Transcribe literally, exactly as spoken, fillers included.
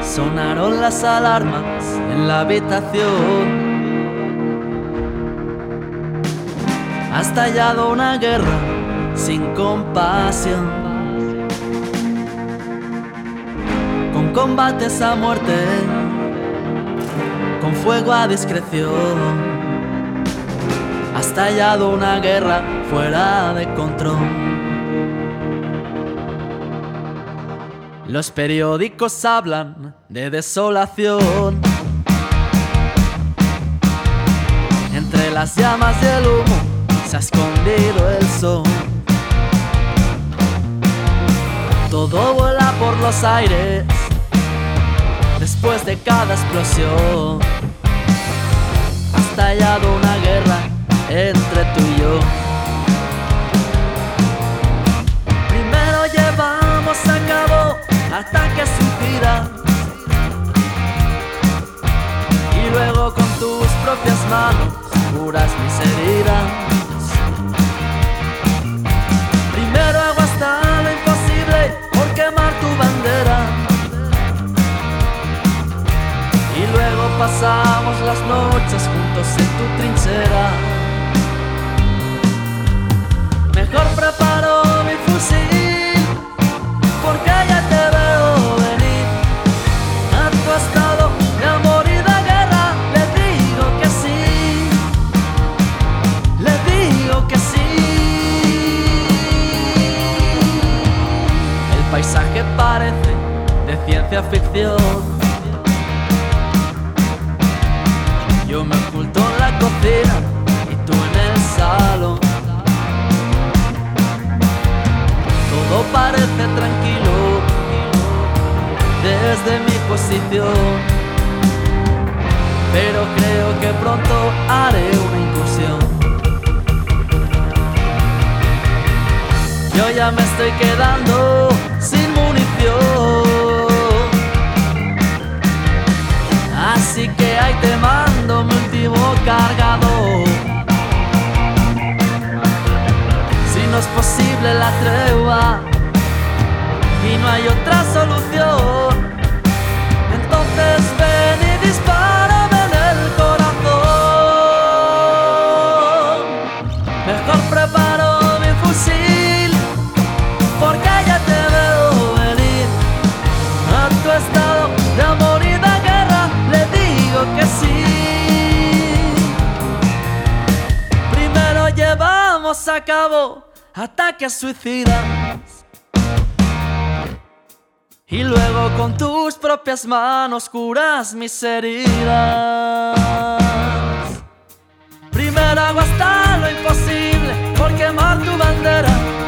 Sonaron las alarmas en la habitación. Ha estallado una guerra sin compasión, con combates a muerte, con fuego a discreción. Ha estallado una guerra fuera de control. Los periódicos hablan de desolación. Entre las llamas y el humo se ha escondido el sol. Todo vuela por los aires después de cada explosión. Ha estallado una guerra entre tú y yo. Primero llevamos a cabo ataques suicidas y luego con tus propias manos curas mis heridas. Primero hago hasta lo imposible por quemar tu bandera y luego pasamos las noches juntos en tu trinchera. Mejor preparo mi fusil porque ya te veo venir. A tu estado de amor y de guerra le digo que sí, le digo que sí. El paisaje parece de ciencia ficción. Yo me oculto en la cocina y tú en el salón. Todo parece tranquilo desde mi posición, pero creo que pronto haré una incursión. Yo ya me estoy quedando sin munición, así que ahí te mando mi último cargador. Si no es posible la tregua y no hay otra solución, entonces ven y dispárame en el corazón. Mejor preparo mi fusil porque ya te veo venir. A tu estado de amor y de guerra le digo que sí. Primero llevamos a cabo ataques suicidas y luego con tus propias manos curas mis heridas. Primero hago hasta lo imposible por quemar tu bandera